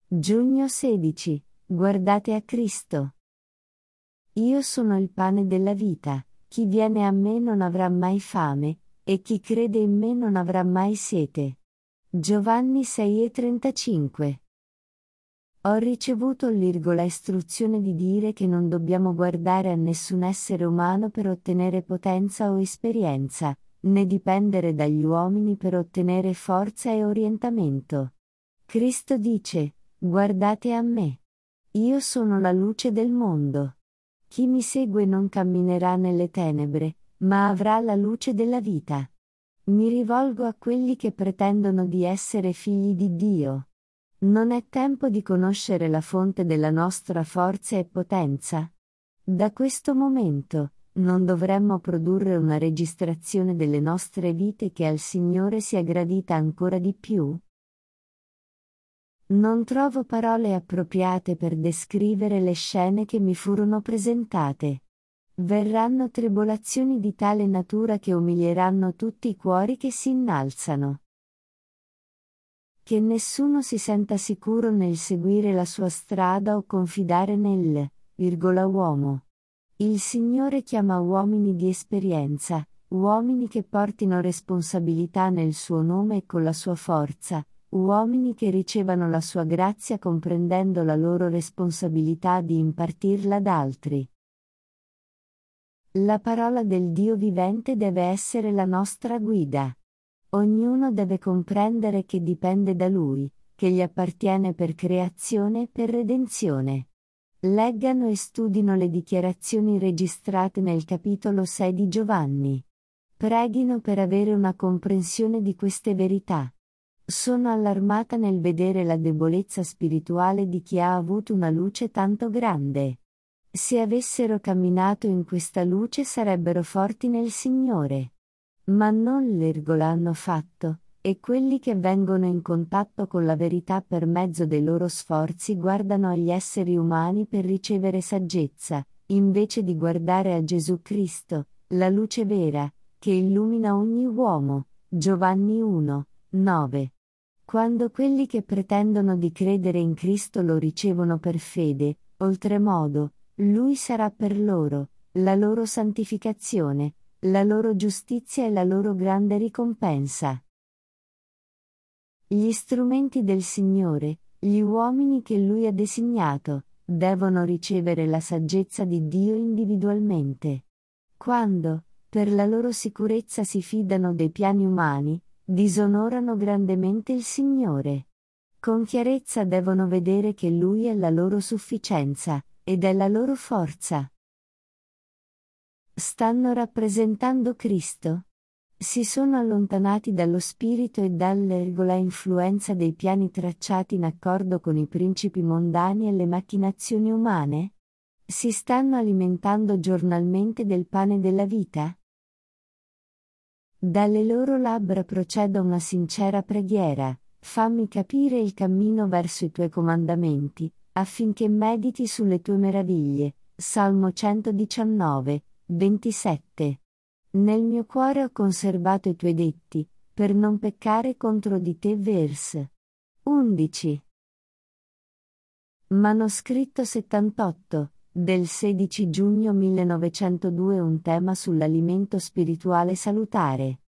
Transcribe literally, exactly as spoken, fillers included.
Giugno sedici. Guardate a Cristo. Io sono il pane della vita, chi viene a me non avrà mai fame, e chi crede in me non avrà mai sete. Giovanni sei e trentacinque. Ho ricevuto l'irgola istruzione di dire che non dobbiamo guardare a nessun essere umano per ottenere potenza o esperienza, né dipendere dagli uomini per ottenere forza e orientamento. Cristo dice: guardate a me. Io sono la luce del mondo. Chi mi segue non camminerà nelle tenebre, ma avrà la luce della vita. Mi rivolgo a quelli che pretendono di essere figli di Dio. Non è tempo di conoscere la fonte della nostra forza e potenza? Da questo momento, non dovremmo produrre una registrazione delle nostre vite che al Signore sia gradita ancora di più? Non trovo parole appropriate per descrivere le scene che mi furono presentate. Verranno tribolazioni di tale natura che umilieranno tutti i cuori che si innalzano. Che nessuno si senta sicuro nel seguire la sua strada o confidare nel, virgola, uomo. Il Signore chiama uomini di esperienza, uomini che portino responsabilità nel suo nome e con la sua forza, uomini che ricevano la sua grazia comprendendo la loro responsabilità di impartirla ad altri. La parola del Dio vivente deve essere la nostra guida. Ognuno deve comprendere che dipende da Lui, che gli appartiene per creazione e per redenzione. Leggano e studino le dichiarazioni registrate nel capitolo sei di Giovanni. Preghino per avere una comprensione di queste verità. Sono allarmata nel vedere la debolezza spirituale di chi ha avuto una luce tanto grande. Se avessero camminato in questa luce sarebbero forti nel Signore. Ma non l'ergo l'hanno fatto, e quelli che vengono in contatto con la verità per mezzo dei loro sforzi guardano agli esseri umani per ricevere saggezza, invece di guardare a Gesù Cristo, la luce vera, che illumina ogni uomo. Giovanni uno, nove. Quando quelli che pretendono di credere in Cristo lo ricevono per fede, oltremodo, Lui sarà per loro, la loro santificazione, la loro giustizia e la loro grande ricompensa. Gli strumenti del Signore, gli uomini che Lui ha designato, devono ricevere la saggezza di Dio individualmente. Quando, per la loro sicurezza si fidano dei piani umani, disonorano grandemente il Signore. Con chiarezza devono vedere che Lui è la loro sufficienza, ed è la loro forza. Stanno rappresentando Cristo? Si sono allontanati dallo spirito e dall'ergola influenza dei piani tracciati in accordo con i principi mondani e le macchinazioni umane? Si stanno alimentando giornalmente del pane della vita? Dalle loro labbra proceda una sincera preghiera: fammi capire il cammino verso i tuoi comandamenti, affinché mediti sulle tue meraviglie. Salmo centodiciannove, ventisette. Nel mio cuore ho conservato i tuoi detti, per non peccare contro di te. Vers. undici. Manoscritto settantotto, del sedici giugno millenovecentodue. Un tema sull'alimento spirituale salutare.